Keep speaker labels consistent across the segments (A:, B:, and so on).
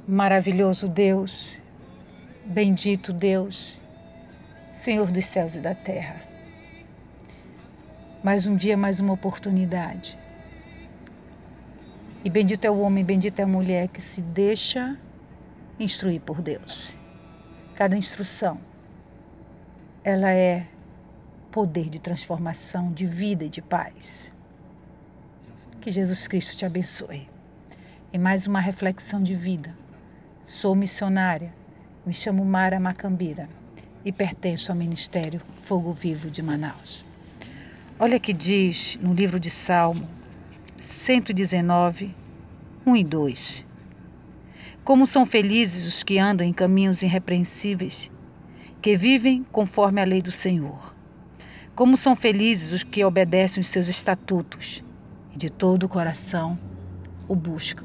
A: Maravilhoso Deus, bendito Deus, Senhor dos céus e da terra. Mais um dia, mais uma oportunidade. E bendito é o homem, bendita é a mulher que se deixa instruir por Deus. Cada instrução, ela é poder de transformação, de vida e de paz. Que Jesus Cristo te abençoe. Em mais uma reflexão de vida. Sou missionária, me chamo Mara Macambira e pertenço ao Ministério Fogo Vivo de Manaus. Olha que diz no livro de Salmo 119, 1 e 2. Como são felizes os que andam em caminhos irrepreensíveis, que vivem conforme a lei do Senhor. Como são felizes os que obedecem os seus estatutos e de todo o coração o buscam.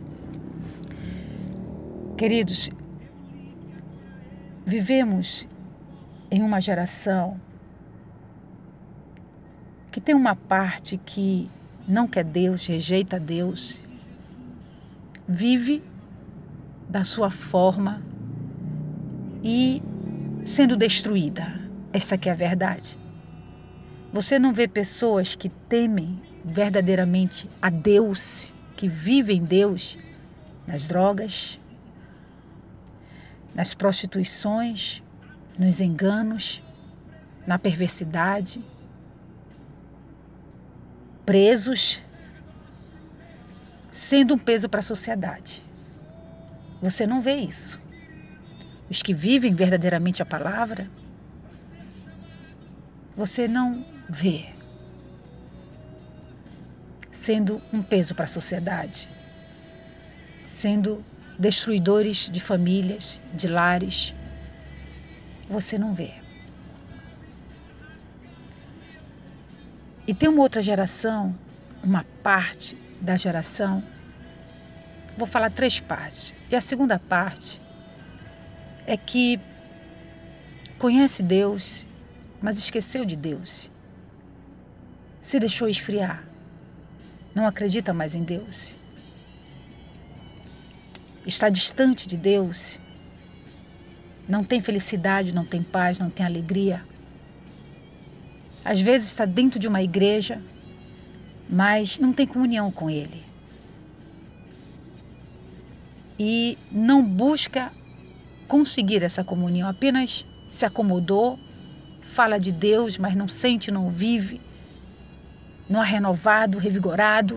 A: Queridos, vivemos em uma geração que tem uma parte que não quer Deus, rejeita Deus, vive da sua forma e sendo destruída. Esta que é a verdade. Você não vê pessoas que temem verdadeiramente a Deus, que vivem Deus nas drogas, nas prostituições, nos enganos, na perversidade, presos, sendo um peso para a sociedade. Você não vê isso. Os que vivem verdadeiramente a palavra, você não vê sendo um peso para a sociedade, sendo destruidores de famílias, de lares. Você não vê. E tem uma outra geração, uma parte da geração, vou falar 3 partes. E a segunda parte é que conhece Deus, mas esqueceu de Deus. Se deixou esfriar. Não acredita mais em Deus. Está distante de Deus. Não tem felicidade, não tem paz, não tem alegria. Às vezes está dentro de uma igreja, mas não tem comunhão com Ele. E não busca conseguir essa comunhão, apenas se acomodou, fala de Deus, mas não sente, não vive, não é renovado, revigorado,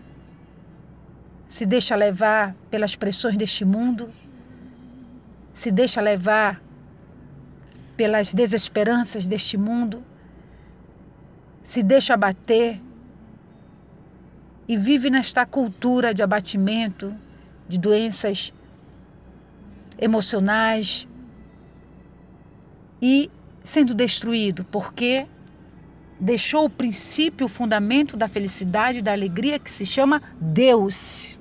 A: se deixa levar pelas pressões deste mundo, se deixa levar pelas desesperanças deste mundo, se deixa abater e vive nesta cultura de abatimento, de doenças emocionais e sendo destruído, porque deixou o princípio, o fundamento da felicidade e da alegria que se chama Deus.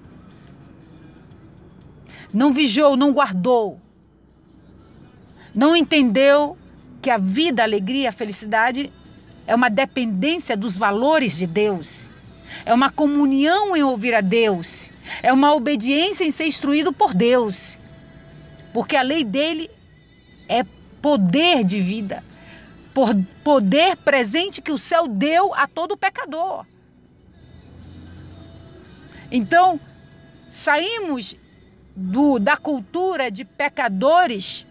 A: Não vigiou, não guardou. Não entendeu que a vida, a alegria, a felicidade é uma dependência dos valores de Deus. É uma comunhão em ouvir a Deus. É uma obediência em ser instruído por Deus. Porque a lei dele é poder de vida. Poder presente que o céu deu a todo pecador. Então, saímos da cultura de pecadores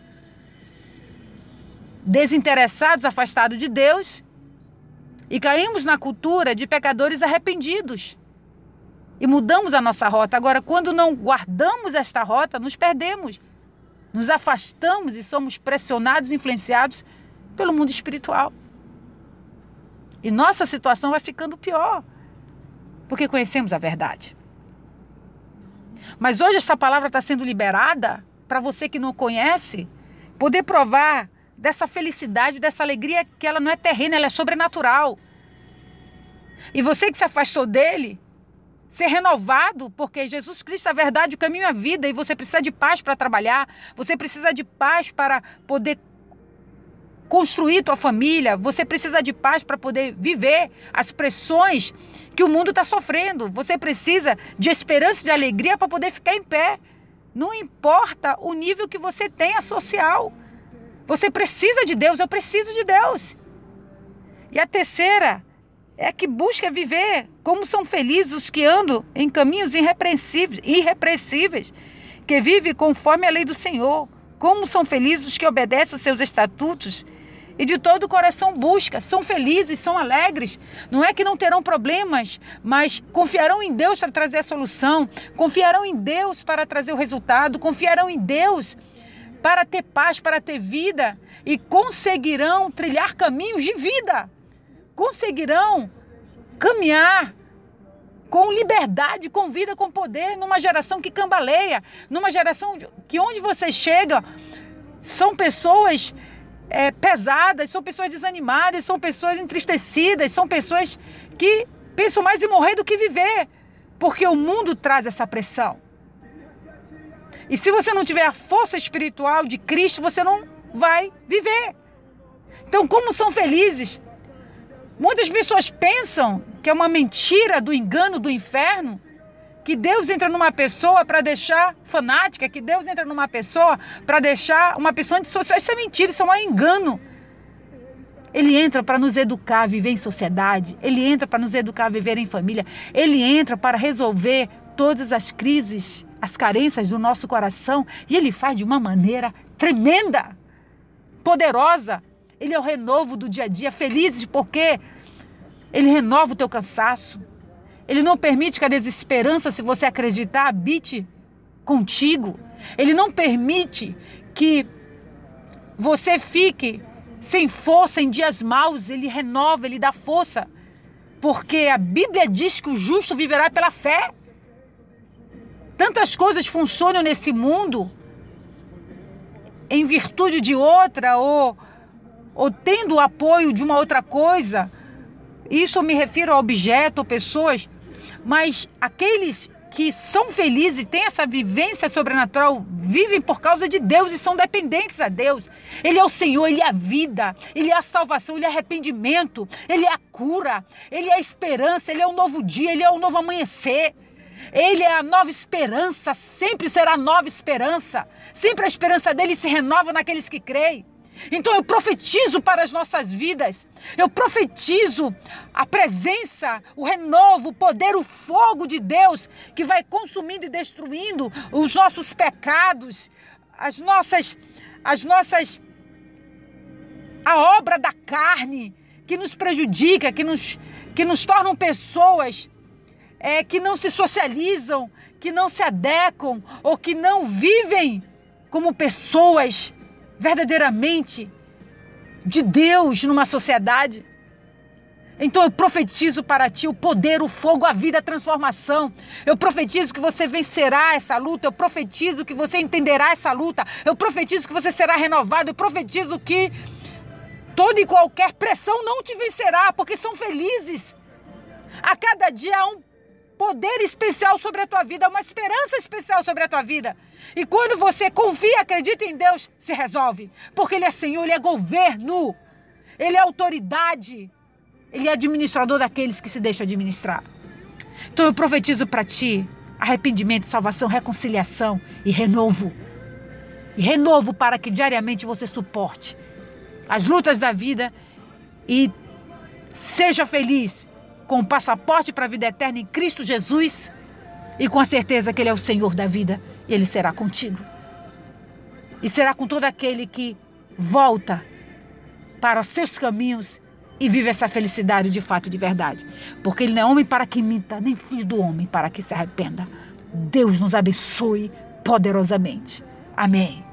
A: desinteressados, afastados de Deus, e caímos na cultura de pecadores arrependidos. E mudamos a nossa rota. Agora, quando não guardamos esta rota, nos perdemos. Nos afastamos e somos pressionados, influenciados pelo mundo espiritual. E nossa situação vai ficando pior, porque conhecemos a verdade. Mas hoje essa palavra está sendo liberada para você que não conhece, poder provar dessa felicidade, dessa alegria, que ela não é terrena, ela é sobrenatural. E você que se afastou dele, ser renovado, porque Jesus Cristo é a verdade, o caminho e a vida, e você precisa de paz para trabalhar, você precisa de paz para poder construir tua família, você precisa de paz para poder viver as pressões que o mundo está sofrendo. Você precisa de esperança e de alegria para poder ficar em pé. Não importa o nível que você tenha social. Você precisa de Deus, eu preciso de Deus. E a terceira é que busca viver como são felizes os que andam em caminhos irrepreensíveis, que vivem conforme a lei do Senhor. Como são felizes os que obedecem os seus estatutos e de todo o coração busca. São felizes, são alegres. Não é que não terão problemas, mas confiarão em Deus para trazer a solução. Confiarão em Deus para trazer o resultado. Confiarão em Deus para ter paz, para ter vida. E conseguirão trilhar caminhos de vida. Conseguirão caminhar com liberdade, com vida, com poder, numa geração que cambaleia, numa geração que onde você chega são pessoas pesadas, são pessoas desanimadas, são pessoas entristecidas, são pessoas que pensam mais em morrer do que viver, porque o mundo traz essa pressão. E se você não tiver a força espiritual de Cristo, você não vai viver. Então, como são felizes? Muitas pessoas pensam que é uma mentira do engano do inferno, que Deus entra numa pessoa para deixar fanática, que Deus entra numa pessoa para deixar uma pessoa antissocial. Isso é mentira, isso é um engano. Ele entra para nos educar a viver em sociedade, ele entra para nos educar a viver em família, ele entra para resolver todas as crises, as carências do nosso coração, e ele faz de uma maneira tremenda, poderosa. Ele é o renovo do dia a dia, felizes porque ele renova o teu cansaço. Ele não permite que a desesperança, se você acreditar, habite contigo. Ele não permite que você fique sem força em dias maus. Ele renova, ele dá força. Porque a Bíblia diz que o justo viverá pela fé. Tantas coisas funcionam nesse mundo em virtude de outra ou tendo o apoio de uma outra coisa. Isso eu me refiro a objeto ou pessoas, mas aqueles que são felizes e têm essa vivência sobrenatural, vivem por causa de Deus e são dependentes a Deus. Ele é o Senhor, Ele é a vida, Ele é a salvação, Ele é arrependimento, Ele é a cura, Ele é a esperança, Ele é um novo dia, Ele é um novo amanhecer. Ele é a nova esperança, sempre será a nova esperança. Sempre a esperança dele se renova naqueles que creem. Então eu profetizo para as nossas vidas, eu profetizo a presença, o renovo, o poder, o fogo de Deus que vai consumindo e destruindo os nossos pecados, a obra da carne que nos prejudica, que nos tornam pessoas que não se socializam, que não se adequam ou que não vivem como pessoas verdadeiramente de Deus numa sociedade. Então eu profetizo para ti o poder, o fogo, a vida, a transformação. Eu profetizo que você vencerá essa luta. Eu profetizo que você entenderá essa luta. Eu profetizo que você será renovado. Eu profetizo que toda e qualquer pressão não te vencerá, porque são felizes. A cada dia há um poder especial sobre a tua vida, uma esperança especial sobre a tua vida. E quando você confia e acredita em Deus, se resolve. Porque Ele é Senhor, Ele é governo, Ele é autoridade, Ele é administrador daqueles que se deixam administrar. Então eu profetizo para ti arrependimento, salvação, reconciliação e renovo. E renovo para que diariamente você suporte as lutas da vida e seja feliz com o passaporte para a vida eterna em Cristo Jesus e com a certeza que Ele é o Senhor da vida e Ele será contigo. E será com todo aquele que volta para os seus caminhos e vive essa felicidade de fato e de verdade. Porque Ele não é homem para que minta, nem filho do homem para que se arrependa. Deus nos abençoe poderosamente. Amém.